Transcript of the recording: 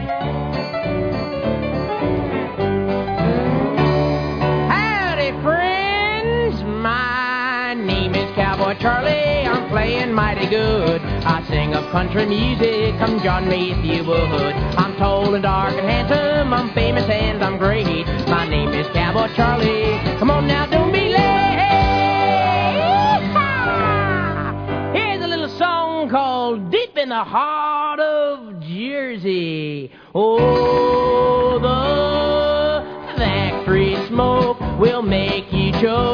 Howdy, friends. My name is Cowboy Charlie. I'm playing mighty good. I sing of country music. Come join me if you would. I'm tall and dark and handsome. I'm famous and I'm great. My name is Cowboy Charlie. Come on now, don't be late. Here's a little song called Deep in the Heart of Jersey. Oh, the factory smoke will make you choke.